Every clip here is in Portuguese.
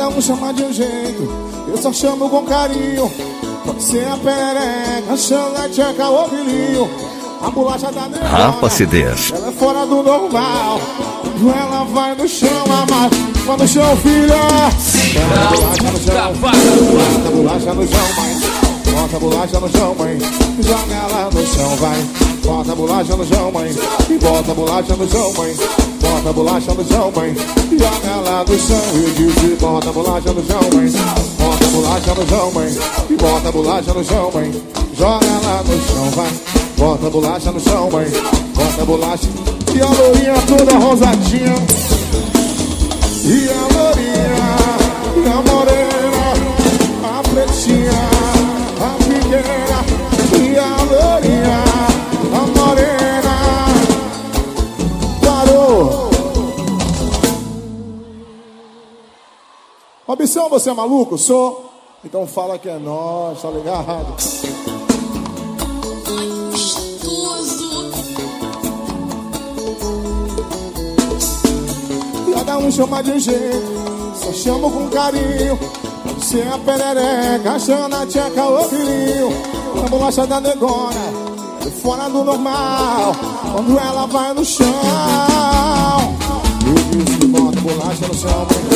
Cada um chama de um jeito, eu só chamo com carinho. Pode ser a perereca, a xanateca, o filhinho. A bolacha da negona, Rafa CDs. ela é fora do normal. Quando ela vai no chão, amar. Vai no chão, filha. Bota a bolacha no chão. Bota a bolacha no chão, mãe. Bota a bolacha no chão, mãe. Joga ela no chão, vai. Bota a bolacha no chão, mãe. E bota a bolacha no chão, mãe. Bota a bolacha no chão, mãe. Joga ela no chão. Eu disse, bota a bolacha no chão, mãe. Bota a bolacha no chão, mãe. E bota a bolacha no chão, mãe. Joga ela no chão, vai. Bota a bolacha no chão, mãe. Bota a bolacha. E a lourinha toda rosadinha. E a lourinha, e a morena, a pretinha, a pequena. E a lourinha, a morena. Parou. Obção, você é maluco? Sou. Então fala que é nós, tá ligado? Cada um chama de um jeito, só chamo com carinho. Pode ser a perereca, a xanateca, o filhinho. A bolacha da negona, é fora do normal. Quando ela vai no chão, eu disse, bota a bolacha no chão, mãe.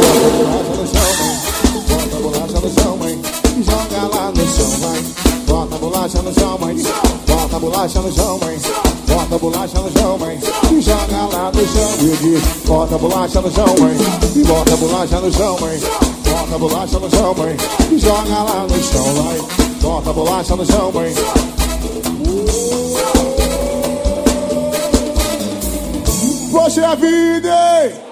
Bota a bolacha no chão, mãe. Bota a bolacha no chão, mãe. Joga ela no chão, vai. Bota a bolacha no chão, mãe. Bota a bolacha no chão, mãe. Bota a bolacha no chão, mãe. E joga lá no chão. Eu disse, bota a bolacha no chão, mãe. E bota a bolacha no chão, mãe. Bota a bolacha no chão, mãe. E joga lá no chão, vai. Bota a bolacha no chão, mãe. Poxa vida, hein?